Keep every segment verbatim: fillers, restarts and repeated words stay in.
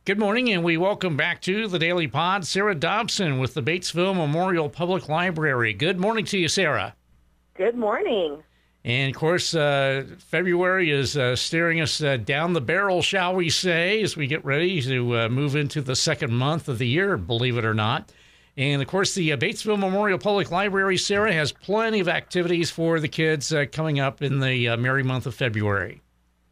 Good morning, and we welcome back to the Daily Pod Sarah Dobson with the Batesville Memorial Public Library. Good morning to you, Sarah. Good morning. And, of course, uh, February is uh, staring us uh, down the barrel, shall we say, as we get ready to uh, move into the second month of the year, believe it or not. And, of course, the uh, Batesville Memorial Public Library, Sarah, has plenty of activities for the kids uh, coming up in the uh, merry month of February.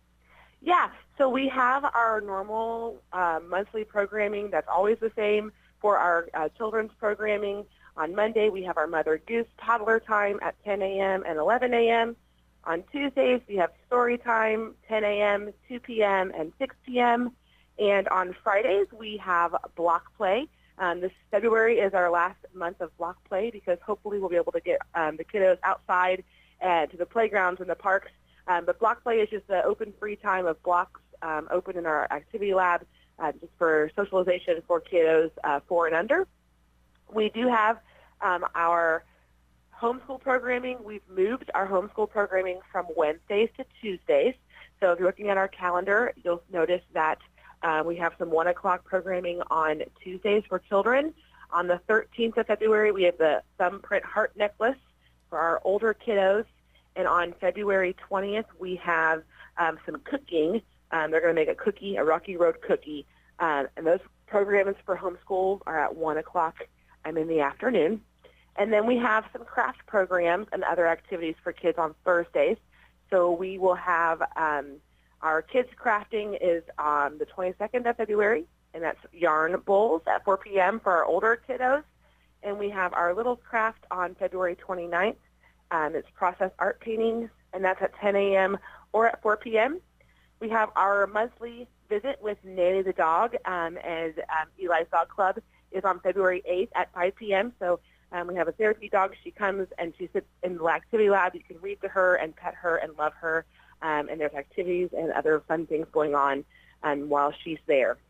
Yeah, so we have our normal uh, monthly programming that's always the same for our uh, children's programming. On Monday, we have our Mother Goose toddler time at ten a.m. and eleven a.m. On Tuesdays, we have story time, ten a.m., two p.m., and six p.m. And on Fridays, we have block play. Um, this February is our last month of block play because hopefully we'll be able to get um, the kiddos outside and to the playgrounds and the parks. Um, but block play is just the open free time of blocks um, open in our activity lab uh, just for socialization for kiddos uh, four and under. We do have um, our homeschool programming. We've moved our homeschool programming from Wednesdays to Tuesdays. So if you're looking at our calendar, you'll notice that uh, we have some one o'clock programming on Tuesdays for children. On the thirteenth of February, we have the thumbprint heart necklace for our older kiddos. And on February twentieth, we have um, some cooking. Um, they're going to make a cookie, a Rocky Road cookie. Uh, and those programs for homeschool are at one o'clock um, in the afternoon. And then we have some craft programs and other activities for kids on Thursdays. So we will have um, our kids crafting is on the twenty-second of February, and that's yarn bowls at four p.m. for our older kiddos. And we have our little craft on February twenty-ninth. Um, it's process art paintings, and that's at ten a.m. or at four p.m. We have our monthly visit with Nanny the dog, um, and um, Eli's Dog Club is on February eighth at five p.m. So um, we have a therapy dog. She comes and she sits in the activity lab. You can read to her and pet her and love her, um, and there's activities and other fun things going on um, while she's there.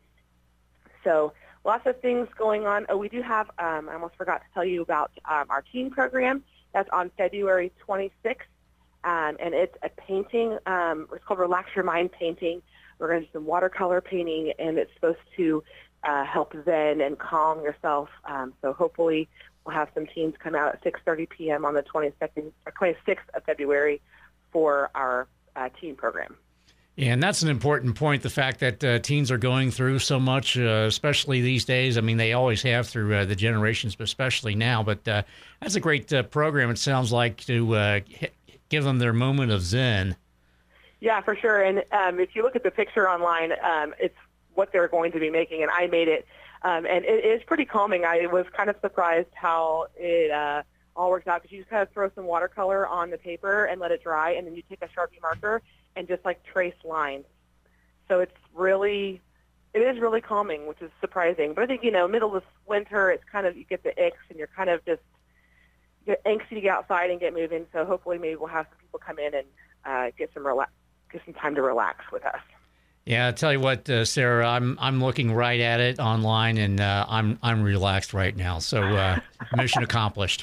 So lots of things going on. Oh, we do have, um, I almost forgot to tell you about um, our teen program. That's on February twenty-sixth, um, and it's a painting. Um, it's called Relax Your Mind Painting. We're going to do some watercolor painting, and it's supposed to uh, help zen and calm yourself. Um, so hopefully we'll have some teens come out at six thirty p.m. on the twenty-second, or twenty-sixth of February for our uh, teen program. Yeah, and that's an important point, the fact that uh, teens are going through so much, uh, especially these days. I mean, they always have through uh, the generations, but especially now. But uh, that's a great uh, program, it sounds like, to uh, hit, give them their moment of zen. Yeah, for sure. And um, if you look at the picture online, um, it's what they're going to be making, and I made it. Um, and it is pretty calming. I was kind of surprised how it uh, all worked out, because you just kind of throw some watercolor on the paper and let it dry, and then you take a Sharpie marker and just like trace lines. So it's really, it is really calming, which is surprising. But I think, you know, middle of winter, it's kind of, you get the icks and you're kind of just, you're anxious to get outside and get moving. So hopefully maybe we'll have some people come in and uh, get some relax, get some time to relax with us. Yeah, I'll tell you what, uh, Sarah, I'm I'm looking right at it online, and uh, I'm I'm relaxed right now. So uh, mission accomplished.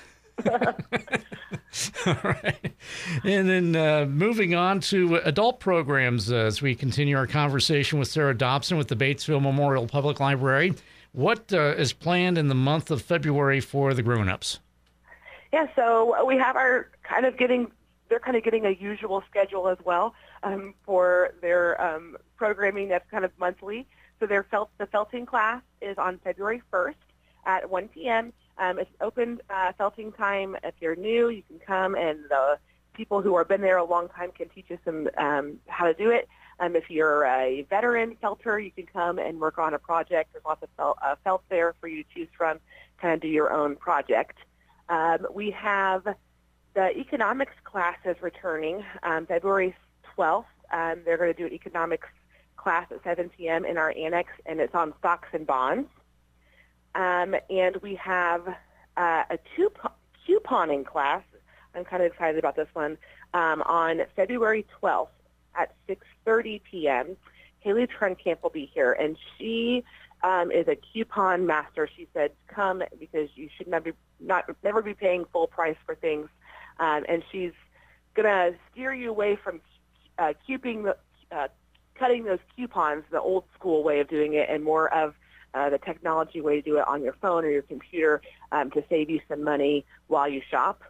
All right. And then uh, moving on to adult programs uh, as we continue our conversation with Sarah Dobson with the Batesville Memorial Public Library. What uh, is planned in the month of February for the grown-ups? Yeah, so we have our kind of getting, they're kind of getting a usual schedule as well um, for their um, programming that's kind of monthly. So their felt, the felting class is on February first at one p.m. Um, it's open uh, felting time. If you're new, you can come, and the people who have been there a long time can teach you some um, how to do it. Um, if you're a veteran felter, you can come and work on a project. There's lots of felt, uh, felt there for you to choose from, kind of do your own project. Um, we have the economics classes returning um, February twelfth. Um, they're going to do an economics class at seven p.m. in our annex, and it's on stocks and bonds. Um, and we have uh, a coup- couponing class. I'm kind of excited about this one. Um, on February twelfth at six thirty p.m., Haley Trenkamp will be here, and she um, is a coupon master. She said, "Come because you should never, not never be paying full price for things," um, and she's gonna steer you away from uh, couping, uh, cutting those coupons, the old school way of doing it, and more of uh, the technology way to do it on your phone or your computer um, to save you some money while you shop.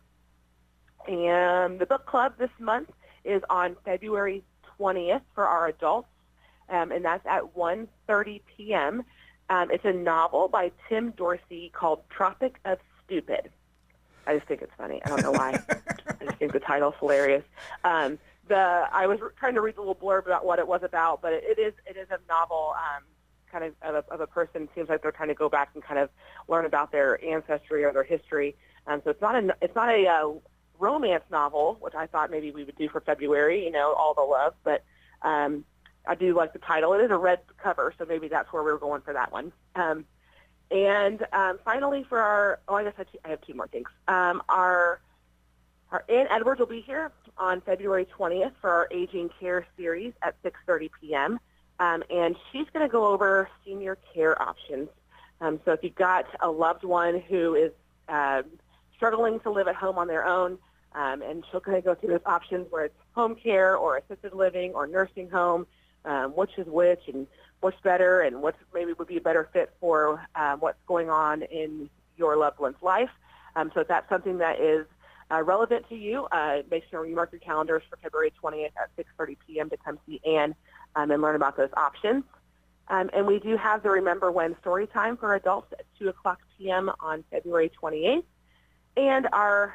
And the book club this month is on February twentieth for our adults, um, and that's at one thirty p.m. Um, it's a novel by Tim Dorsey called Tropic of Stupid. I just think it's funny. I don't know why. I just think the title's hilarious. Um, the I was trying to read the little blurb about what it was about, but it, it is it is a novel um, kind of of a, of a person. Seems like they're trying to go back and kind of learn about their ancestry or their history. Um, so it's not a it's not a uh, romance novel, which I thought maybe we would do for February. You know, all the love, but um, I do like the title. It is a red cover, so maybe that's where we were going for that one. Um, and um, finally, for our oh, I guess I, I have two more things. Um, our Our Ann Edwards will be here on February twentieth for our Aging Care series at six thirty p.m. Um, and she's going to go over senior care options. Um, so if you've got a loved one who is uh, struggling to live at home on their own, um, and she'll kind of go through those options where it's home care or assisted living or nursing home, um, which is which and what's better and what maybe would be a better fit for um, what's going on in your loved one's life. Um, so if that's something that is Uh, relevant to you, uh, make sure you mark your calendars for February twentieth at six thirty p.m. to come see Ann um, and learn about those options. Um, and we do have the Remember When story time for adults at two o'clock p.m. on February twenty-eighth. And our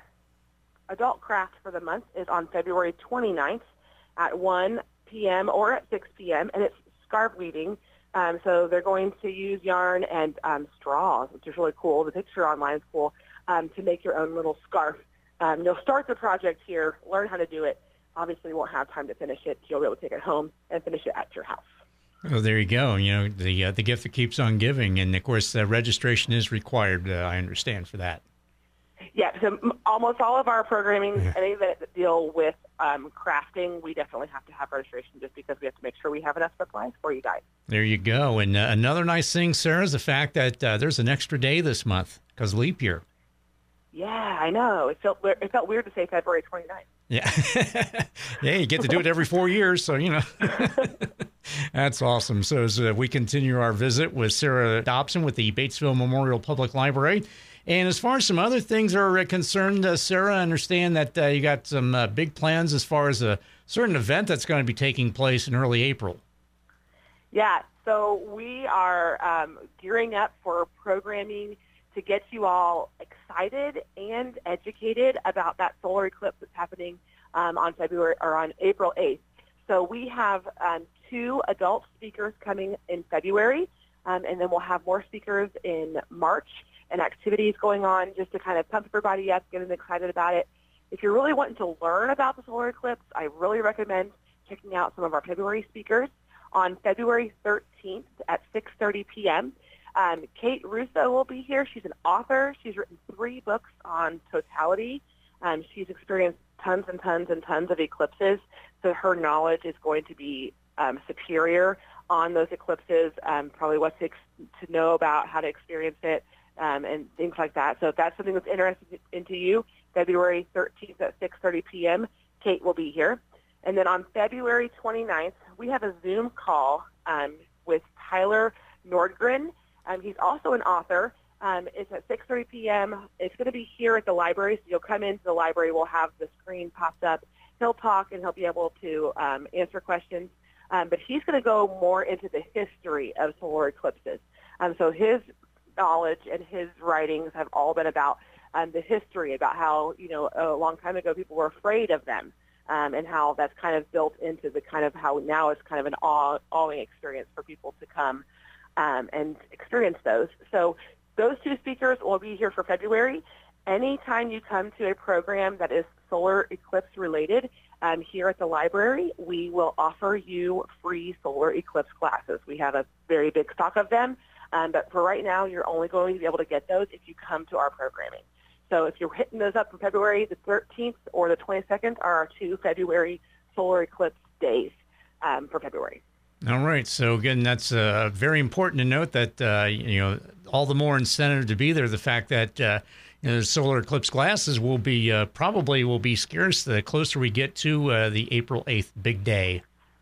adult craft for the month is on February twenty-ninth at one p.m. or at six p.m. And it's scarf weaving. Um, so they're going to use yarn and um, straws, which is really cool. The picture online is cool, um, to make your own little scarf. Um, you'll start the project here, learn how to do it. Obviously, you won't have time to finish it. You'll be able to take it home and finish it at your house. Oh, there you go. You know, the uh, the gift that keeps on giving. And, of course, uh, registration is required, uh, I understand, for that. Yeah, so almost all of our programming, yeah. any that deal with um, crafting, we definitely have to have registration just because we have to make sure we have enough supplies for you guys. There you go. And uh, another nice thing, Sarah, is the fact that uh, there's an extra day this month because leap year. Yeah, I know. It felt it felt weird to say February twenty-ninth. Yeah. Yeah, you get to do it every four years, so, you know. That's awesome. So as uh, we continue our visit with Sarah Dobson with the Batesville Memorial Public Library. And as far as some other things are concerned, uh, Sarah, I understand that uh, you got some uh, big plans as far as a certain event that's going to be taking place in early April. Yeah, so we are um, gearing up for programming to get you all excited and educated about that solar eclipse that's happening um, on February or on April eighth. So we have um, two adult speakers coming in February, um, and then we'll have more speakers in March and activities going on just to kind of pump everybody up, get them excited about it. If you're really wanting to learn about the solar eclipse, I really recommend checking out some of our February speakers. On February thirteenth at six thirty p.m., Um, Kate Russo will be here. She's an author. She's written three books on totality. Um, she's experienced tons and tons and tons of eclipses, so her knowledge is going to be um, superior on those eclipses, um, probably what to, ex- to know about how to experience it, um, and things like that. So if that's something that's interesting into you, February thirteenth at six thirty p.m., Kate will be here. And then on February twenty-ninth, we have a Zoom call um, with Tyler Nordgren. Um, he's also an author. Um, it's at six thirty p.m. It's going to be here at the library, so you'll come into the library. We'll have the screen popped up. He'll talk, and he'll be able to um, answer questions. Um, but he's going to go more into the history of solar eclipses. Um, so his knowledge and his writings have all been about um, the history, about how, you know, a long time ago people were afraid of them, um, and how that's kind of built into the kind of how now it's kind of an awe, awing experience for people to come Um, and experience those. So those two speakers will be here for February. Anytime you come to a program that is solar eclipse related um, here at the library, we will offer you free solar eclipse classes. We have a very big stock of them, um, but for right now, you're only going to be able to get those if you come to our programming. So if you're hitting those up for February the thirteenth or the twenty-second are our two February solar eclipse days um, for February. All right. So, again, that's uh, very important to note that, uh, you know, all the more incentive to be there. The fact that, uh, you know, the solar eclipse glasses will be uh, probably will be scarce the closer we get to uh, the April eighth big day.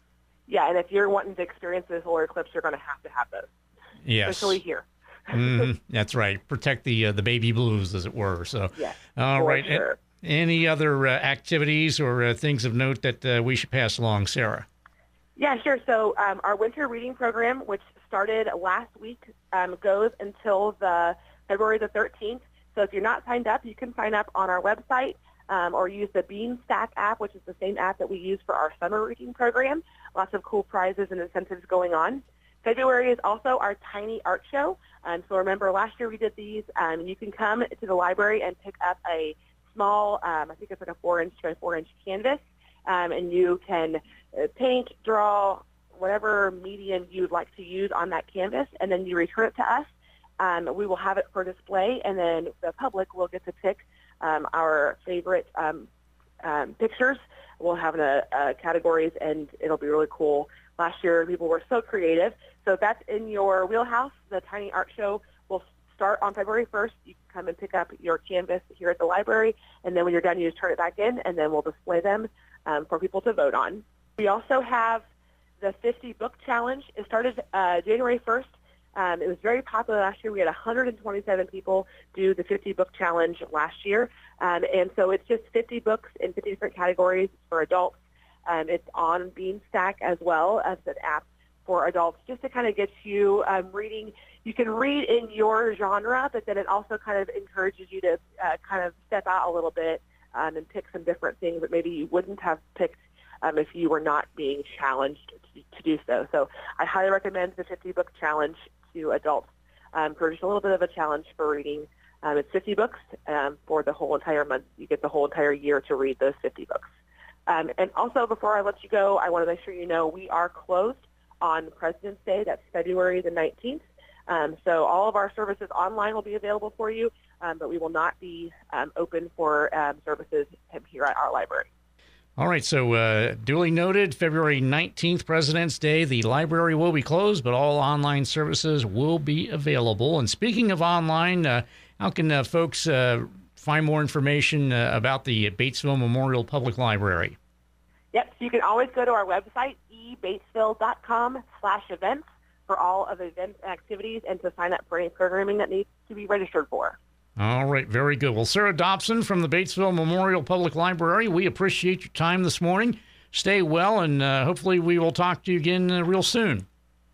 Yeah, and if you're wanting to experience the solar eclipse, you're going to have to have those. Yes. Especially here. mm, that's right. Protect the uh, the baby blues, as it were. So, yes, all right. Sure. A- any other uh, activities or uh, things of note that uh, we should pass along, Sarah? Yeah, sure. So um, our winter reading program, which started last week, um, goes until the February the thirteenth. So if you're not signed up, you can sign up on our website um, or use the Beanstack app, which is the same app that we use for our summer reading program. Lots of cool prizes and incentives going on. February is also our Tiny Art Show. Um, so remember, last year we did these. Um, you can come to the library and pick up a small, um, I think it's like a four-inch by four-inch canvas, um, and you can uh, paint, draw, whatever medium you'd like to use on that canvas, and then you return it to us. Um, we will have it for display, and then the public will get to pick um, our favorite um, um, pictures. We'll have the uh, categories, and it'll be really cool. Last year, people were so creative. So that's in your wheelhouse. The Tiny Art Show will start on February first. You can come and pick up your canvas here at the library, and then when you're done, you just turn it back in, and then we'll display them um, for people to vote on. We also have the fifty Book Challenge. It started uh, January first. Um, it was very popular last year. We had one hundred twenty-seven people do the fifty Book Challenge last year. Um, and so it's just fifty books in fifty different categories for adults. Um, it's on Beanstack as well as an app for adults, just to kind of get you um, reading. You can read in your genre, but then it also kind of encourages you to uh, kind of step out a little bit um, and pick some different things that maybe you wouldn't have picked um, if you were not being challenged to, to do so. So I highly recommend the fifty Book Challenge to adults um, for just a little bit of a challenge for reading. Um, it's fifty books um, for the whole entire month. You get the whole entire year to read those fifty books. Um, and also, before I let you go, I want to make sure you know we are closed on President's Day. That's February the nineteenth. Um, so all of our services online will be available for you, um, but we will not be um, open for um, services here at our library. All right, so uh, duly noted, February nineteenth, President's Day. The library will be closed, but all online services will be available. And speaking of online, uh, how can uh, folks uh, find more information uh, about the Batesville Memorial Public Library? Yep, so you can always go to our website, e batesville dot com slash events, for all of the events and activities and to sign up for any programming that needs to be registered for. All right, very good. Well, Sarah Dobson from the Batesville Memorial Public Library, we appreciate your time this morning. Stay well, and uh, hopefully we will talk to you again uh, real soon.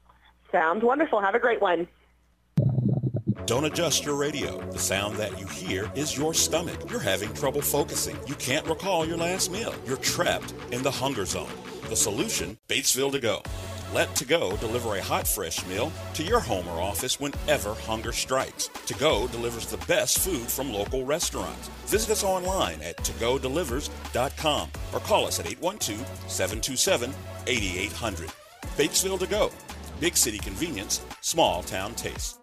Sounds wonderful. Have a great one. Don't adjust your radio. The sound that you hear is your stomach. You're having trouble focusing. You can't recall your last meal. You're trapped in the hunger zone. The solution, Batesville To Go. Let To Go deliver a hot, fresh meal to your home or office whenever hunger strikes. To Go delivers the best food from local restaurants. Visit us online at to go delivers dot com or call us at eight one two, seven two seven, eight eight zero zero. Batesville To Go. Big city convenience, small town taste.